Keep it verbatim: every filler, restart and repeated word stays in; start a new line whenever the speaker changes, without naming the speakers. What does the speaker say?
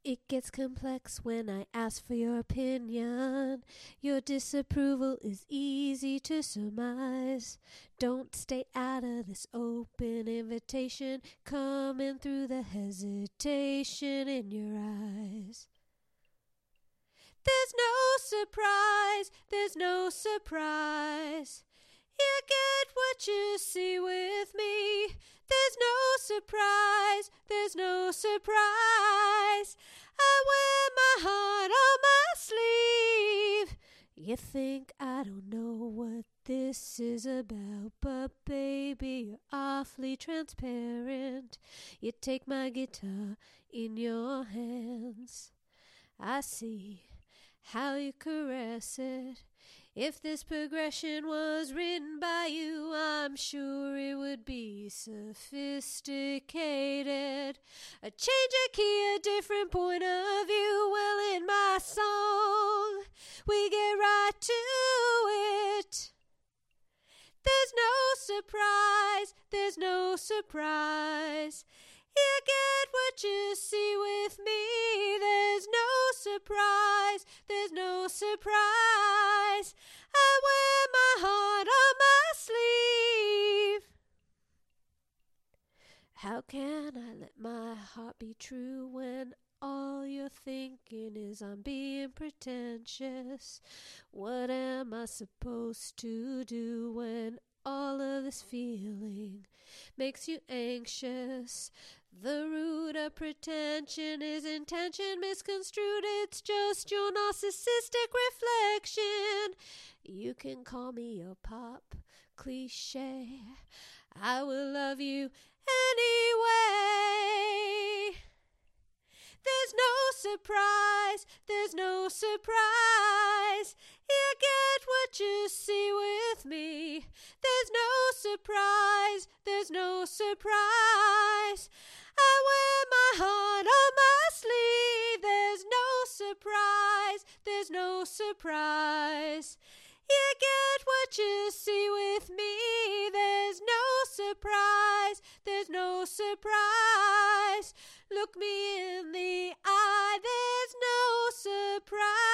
It gets complex when I ask for your opinion. Your disapproval is easy to surmise. Don't stay out of this open invitation, coming through the hesitation in your eyes. There's no surprise, there's no surprise. You get what you see with me. There's no surprise, there's no surprise. I wear my heart on my sleeve. You think I don't know what this is about, but baby, you're awfully transparent. You take my guitar in your hands. I see how you caress it. If this progression was written by you, I'm sure it would be sophisticated. A change of key, a different point of view. Well, in my song, we get right to it. There's no surprise, there's no surprise. You get what you see with me. There's no surprise, there's no surprise. I wear my heart on my sleeve. How can I let my heart be true when all you're thinking is I'm being pretentious? What am I supposed to do when all of this feeling makes you anxious? The root of pretension is intention misconstrued. It's just your narcissistic reflection. You can call me your pop cliche. I will love you anyway. There's no surprise, there's no surprise. You get what you see with me. There's no surprise, there's no surprise. I wear my heart on my sleeve. There's no surprise, there's no surprise. You get what you see with me. There's no surprise, there's no surprise. Look me in the eye, there's no surprise.